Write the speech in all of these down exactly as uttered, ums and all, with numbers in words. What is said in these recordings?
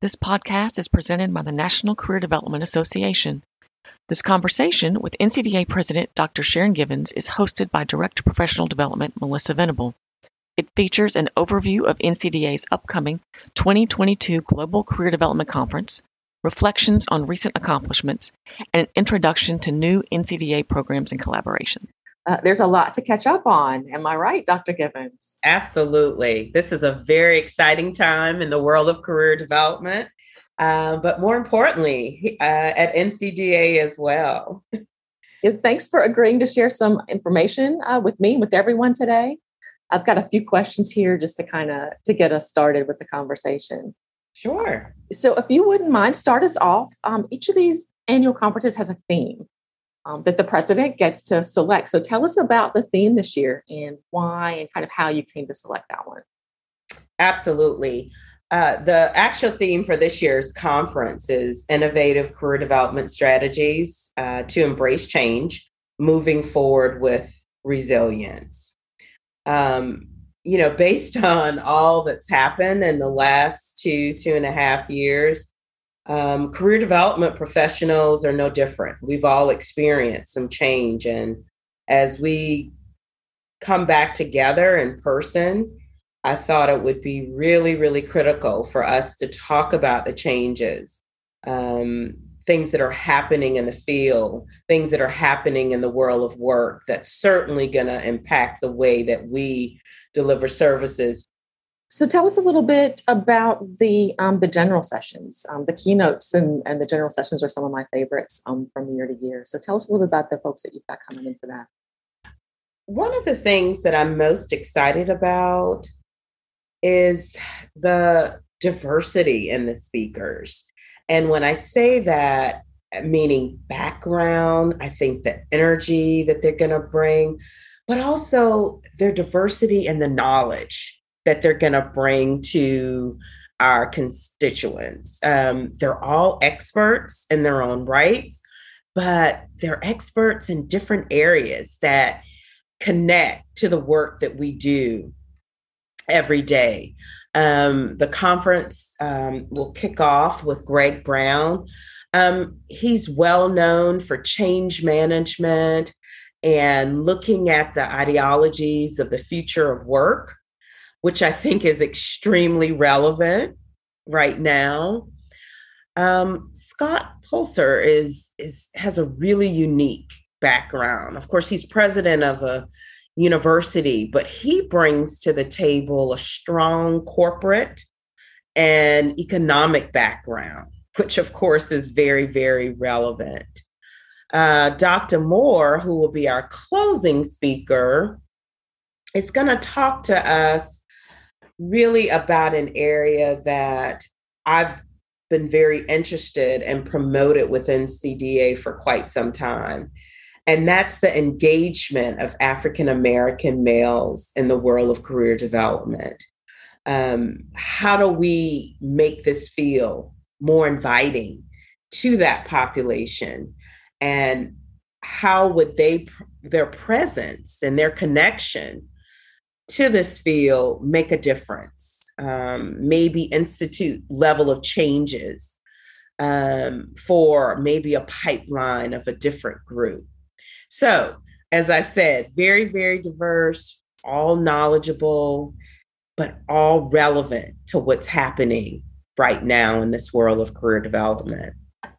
This podcast is presented by the National Career Development Association. This conversation with N C D A President Doctor Sharon Givens is hosted by Director of Professional Development Melissa Venable. It features an overview of N C D A's upcoming twenty twenty-two Global Career Development Conference, reflections on recent accomplishments, and an introduction to new N C D A programs and collaborations. Uh, there's a lot to catch up on. Am I right, Doctor Givens? Absolutely. This is a very exciting time in the world of career development, uh, but more importantly, uh, at N C D A as well. Thanks for agreeing to share some information uh, with me, with everyone today. I've got a few questions here just to kind of to get us started with the conversation. Sure. So if you wouldn't mind, start us off. Um, each of these annual conferences has a theme um, that the president gets to select. So tell us about the theme this year and why and kind of how you came to select that one. Absolutely. Uh, the actual theme for this year's conference is Innovative Career Development Strategies uh, to Embrace Change, Moving Forward with Resilience. Um, you know, based on all that's happened in the last two, two and a half years, um, career development professionals are no different. We've all experienced some change. And as we come back together in person, I thought it would be really, really critical for us to talk about the changes, um, things that are happening in the field, things that are happening in the world of work that's certainly going to impact the way that we deliver services. So tell us a little bit about the um, the general sessions. Um, the keynotes and, and the general sessions are some of my favorites um, from year to year. So tell us a little bit about the folks that you've got coming in for that. One of the things that I'm most excited about is the diversity in the speakers. And when I say that, meaning background, I think the energy that they're going to bring, but also their diversity and the knowledge that they're going to bring to our constituents. Um, they're all experts in their own rights, but they're experts in different areas that connect to the work that we do every day. Um, the conference um, will kick off with Greg Brown. Um, he's well known for change management and looking at the ideologies of the future of work, which I think is extremely relevant right now. Um, Scott Pulser is, is has a really unique background. Of course, he's president of a university, but he brings to the table a strong corporate and economic background, which of course is very, very relevant. Uh, Doctor Moore, who will be our closing speaker, is going to talk to us really about an area that I've been very interested and promoted within C D A for quite some time. And that's the engagement of African-American males in the world of career development. Um, how do we make this feel more inviting to that population? And how would they, their presence and their connection to this field make a difference? Um, maybe institute level of changes um, for maybe a pipeline of a different group. So, as I said, very, very diverse, all knowledgeable, but all relevant to what's happening right now in this world of career development.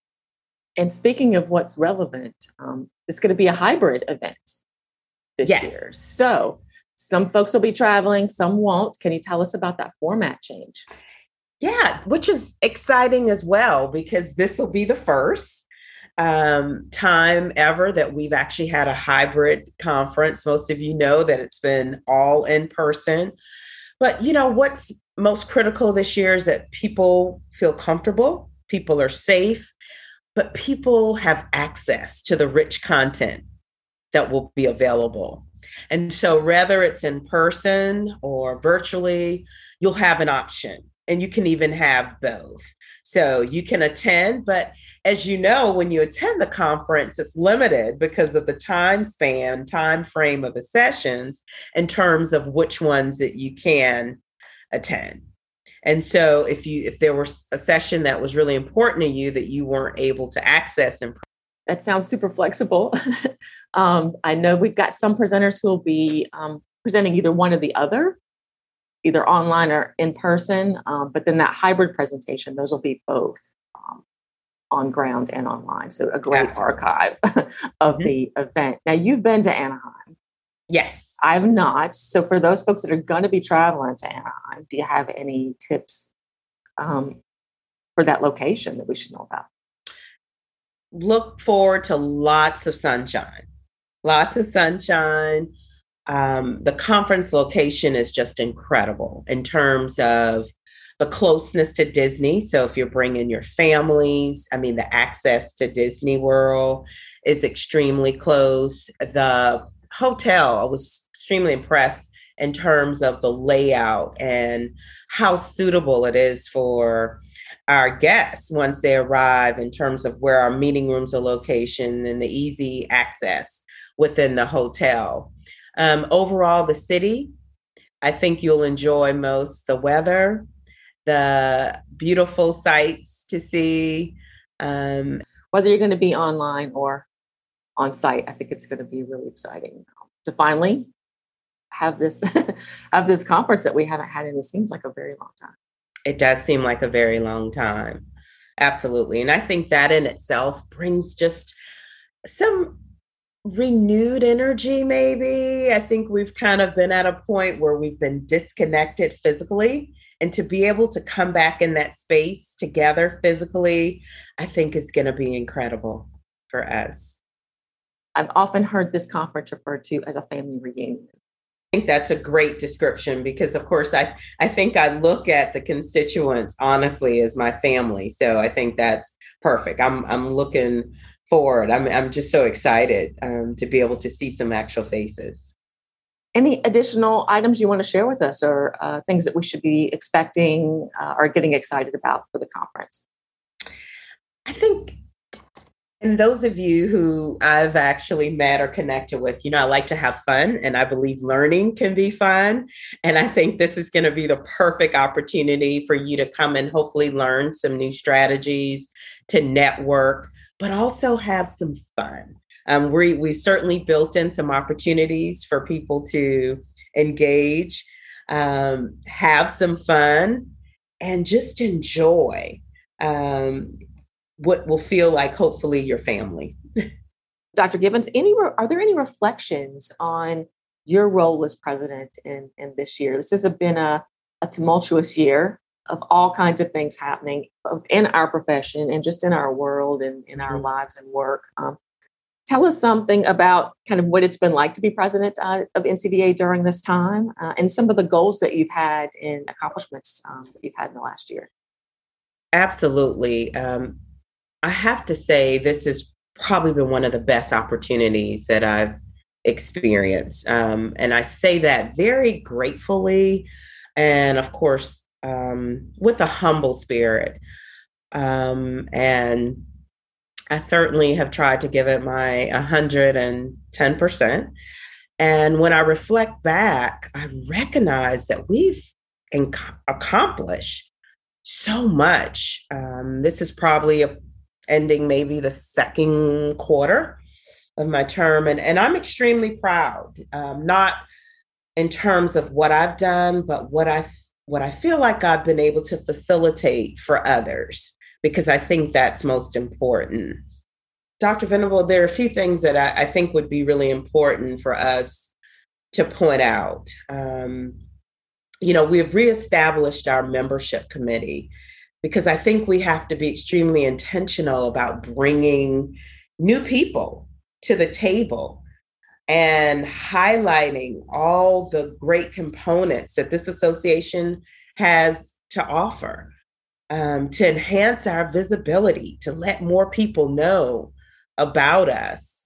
And speaking of what's relevant, um, it's going to be a hybrid event this yes. year. So some folks will be traveling, some won't. Can you tell us about that format change? Yeah, which is exciting as well, because this will be the first um, time ever that we've actually had a hybrid conference. Most of you know that it's been all in person. But, you know, what's most critical this year is that people feel comfortable, people are safe, but people have access to the rich content that will be available. And so whether it's in person or virtually, you'll have an option, and you can even have both. So you can attend, but as you know, when you attend the conference, it's limited because of the time span, time frame of the sessions in terms of which ones that you can attend. And so if you if there was a session that was really important to you that you weren't able to access in that sounds super flexible. um, I know we've got some presenters who will be um, presenting either one or the other, either online or in person. Um, but then that hybrid presentation, those will be both um, on ground and online. So a great Absolutely. Archive of mm-hmm. the event. Now, you've been to Anaheim. Yes. I've not. So for those folks that are going to be traveling to Anaheim, do you have any tips um, for that location that we should know about? Look forward to lots of sunshine, lots of sunshine. Um, the conference location is just incredible in terms of the closeness to Disney. So if you're bringing your families, I mean, the access to Disney World is extremely close. The hotel, I was extremely impressed in terms of the layout and how suitable it is for our guests once they arrive in terms of where our meeting rooms are located and the easy access within the hotel. Um, overall, the city, I think you'll enjoy most the weather, the beautiful sights to see. Um, Whether you're going to be online or on site, I think it's going to be really exciting to finally have this have this conference that we haven't had in, it seems like a very long time. It does seem like a very long time. Absolutely. And I think that in itself brings just some renewed energy, maybe. I think we've kind of been at a point where we've been disconnected physically, and to be able to come back in that space together physically, I think is going to be incredible for us. I've often heard this conference referred to as a family reunion. I think that's a great description because, of course, I I think I look at the constituents honestly as my family. So I think that's perfect. I'm I'm looking forward. I'm I'm just so excited um, to be able to see some actual faces. Any additional items you want to share with us, or uh, things that we should be expecting uh, or getting excited about for the conference? I think. And those of you who I've actually met or connected with, you know, I like to have fun, and I believe learning can be fun. And I think this is going to be the perfect opportunity for you to come and hopefully learn some new strategies, to network, but also have some fun. Um, we, we've certainly built in some opportunities for people to engage, um, have some fun, and just enjoy. Um, what will feel like hopefully your family. Doctor Givens, any are there any reflections on your role as president in, in this year? This has been a, a tumultuous year of all kinds of things happening, both in our profession and just in our world and in our mm-hmm. lives and work. Um, tell us something about kind of what it's been like to be president uh, of N C D A during this time, uh, and some of the goals that you've had and accomplishments um, that you've had in the last year. Absolutely. Um, I have to say, this has probably been one of the best opportunities that I've experienced. Um, and I say that very gratefully, and of course, um, with a humble spirit. Um, and I certainly have tried to give it my one hundred ten percent. And when I reflect back, I recognize that we've inc- accomplished so much. Um, this is probably a ending maybe the second quarter of my term. And, and I'm extremely proud, um, not in terms of what I've done, but what I, what I feel like I've been able to facilitate for others, because I think that's most important. Doctor Venable, there are a few things that I, I think would be really important for us to point out. Um, you know, we've reestablished our membership committee, because I think we have to be extremely intentional about bringing new people to the table and highlighting all the great components that this association has to offer, um, to enhance our visibility, to let more people know about us.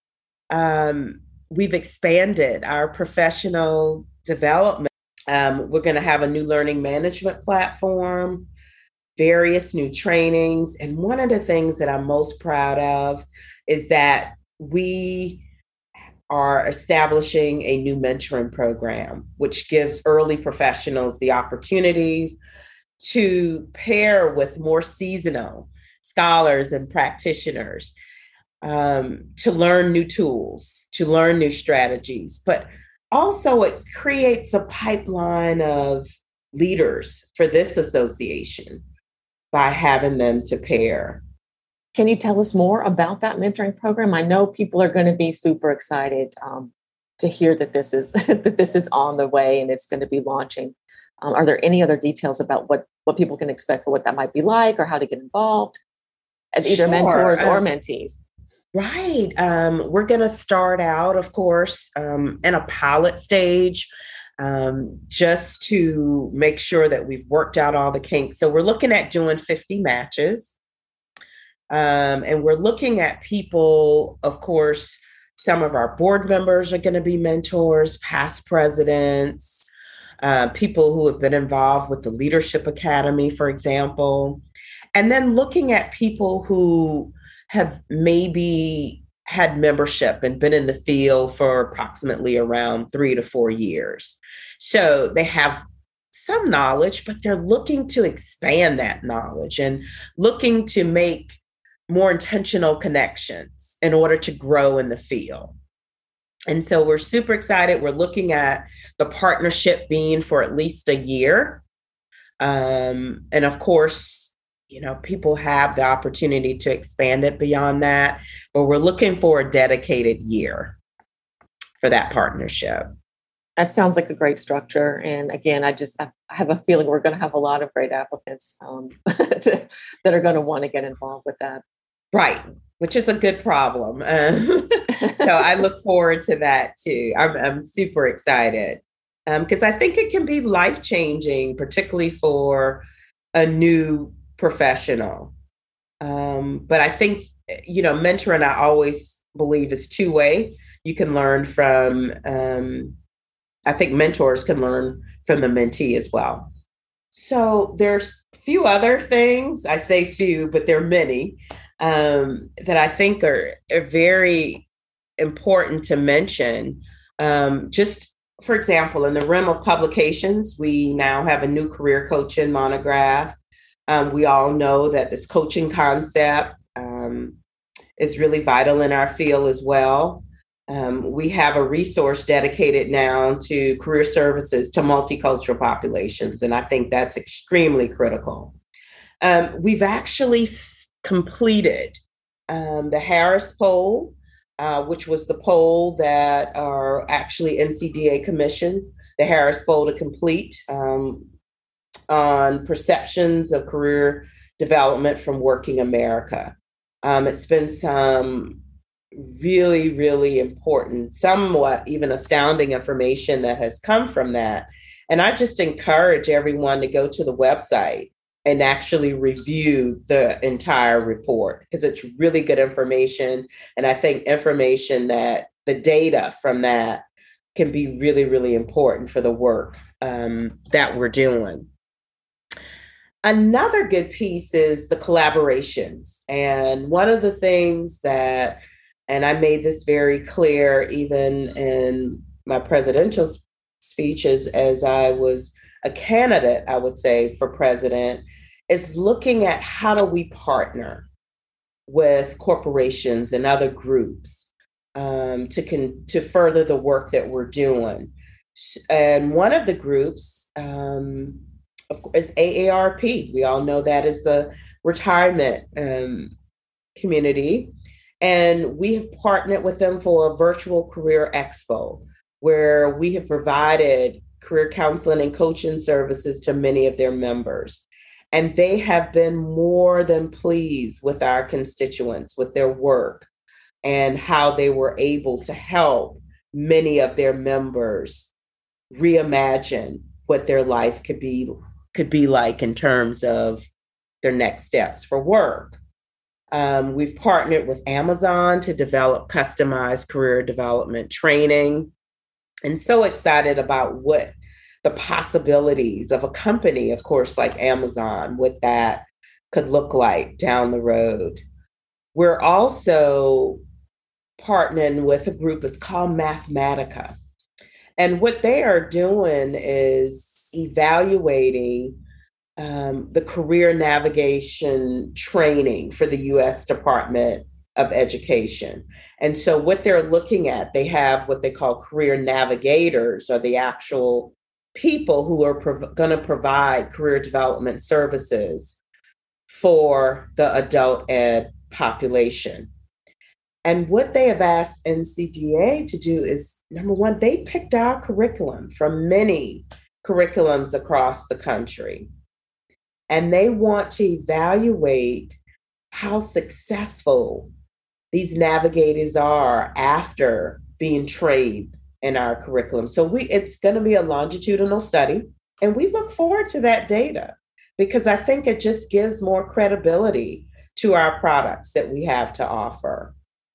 Um, we've expanded our professional development. Um, we're going to have a new learning management platform, various new trainings. And one of the things that I'm most proud of is that we are establishing a new mentoring program, which gives early professionals the opportunities to pair with more seasonal scholars and practitioners, um, to learn new tools, to learn new strategies. But also, it creates a pipeline of leaders for this association by having them to pair. Can you tell us more about that mentoring program? I know people are going to be super excited um, to hear that this is that this is on the way and it's going to be launching. Um, are there any other details about what what people can expect or what that might be like, or how to get involved as either Sure. mentors or um, mentees? Right. Um, we're going to start out, of course, um, in a pilot stage, um, just to make sure that we've worked out all the kinks. So we're looking at doing fifty matches. Um, and we're looking at people, of course, some of our board members are going to be mentors, past presidents, uh, people who have been involved with the Leadership Academy, for example. And then looking at people who have maybe had membership and been in the field for approximately around three to four years. So they have some knowledge, but they're looking to expand that knowledge and looking to make more intentional connections in order to grow in the field. And so we're super excited. We're looking at the partnership being for at least a year. Um, and of course, you know, people have the opportunity to expand it beyond that, but we're looking for a dedicated year for that partnership. That sounds like a great structure. And again, I just I have a feeling we're going to have a lot of great applicants um, to, that are going to want to get involved with that. Right, which is a good problem. Um, so I look forward to that too. I'm, I'm super excited because um, I think it can be life-changing, particularly for a new professional. Um, but I think, you know, mentoring, I always believe is two-way. You can learn from, um, I think mentors can learn from the mentee as well. So there's a few other things, I say few, but there are many, um, that I think are, are very important to mention. Um, just for example, in the realm of publications, we now have a new career coaching monograph. Um, we all know that this coaching concept um, is really vital in our field as well. Um, we have a resource dedicated now to career services to multicultural populations, and I think that's extremely critical. Um, we've actually f- completed um, the Harris poll, uh, which was the poll that our actually N C D A commissioned the Harris poll to complete um, on perceptions of career development from Working America. Um, it's been some really, really important, somewhat even astounding information that has come from that. And I just encourage everyone to go to the website and actually review the entire report because it's really good information. And I think information that the data from that can be really, really important for the work um, that we're doing. Another good piece is the collaborations. And one of the things that, and I made this very clear even in my presidential speeches as I was a candidate, I would say, for president, is looking at how do we partner with corporations and other groups um, to con- to further the work that we're doing. And one of the groups um, of course, is A A R P. We all know that is the retirement um, community. And we have partnered with them for a virtual career expo, where we have provided career counseling and coaching services to many of their members. And they have been more than pleased with our constituents, with their work, and how they were able to help many of their members reimagine what their life could be, could be like in terms of their next steps for work. Um, we've partnered with Amazon to develop customized career development training, and so excited about what the possibilities of a company, of course, like Amazon, what that could look like down the road. We're also partnering with a group, it's called Mathematica. And what they are doing is evaluating um, the career navigation training for the U S Department of Education. And so what they're looking at, they have what they call career navigators, or the actual people who are prov- going to provide career development services for the adult ed population. And what they have asked N C D A to do is, number one, they picked our curriculum from many curriculums across the country. And they want to evaluate how successful these navigators are after being trained in our curriculum. So we it's going to be a longitudinal study, and we look forward to that data because I think it just gives more credibility to our products that we have to offer.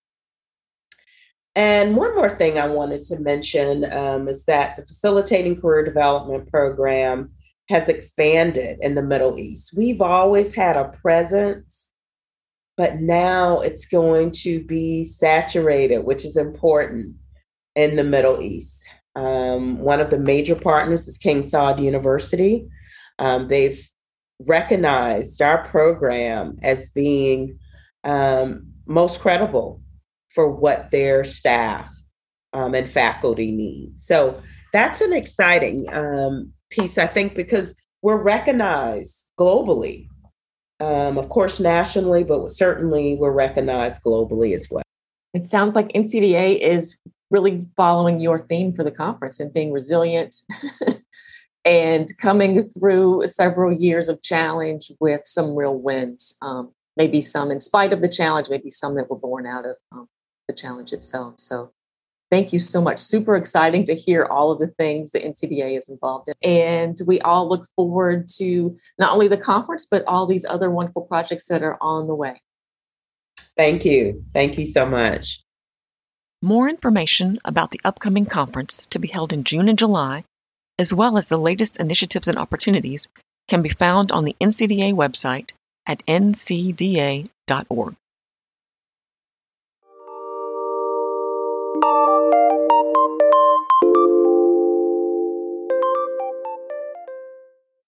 And one more thing I wanted to mention um, is that the Facilitating Career Development Program has expanded in the Middle East. We've always had a presence, but now it's going to be saturated, which is important in the Middle East. Um, one of the major partners is King Saud University. Um, they've recognized our program as being um, most credible for what their staff um, and faculty need. So that's an exciting um, piece, I think, because we're recognized globally. Um, of course, nationally, but certainly we're recognized globally as well. It sounds like N C D A is really following your theme for the conference and being resilient and coming through several years of challenge with some real wins. Um, maybe some in spite of the challenge, maybe some that were born out of um, the challenge itself. So thank you so much. Super exciting to hear all of the things the N C D A is involved in. And we all look forward to not only the conference, but all these other wonderful projects that are on the way. Thank you. Thank you so much. More information about the upcoming conference to be held in June and July, as well as the latest initiatives and opportunities, can be found on the N C D A website at N C D A dot org.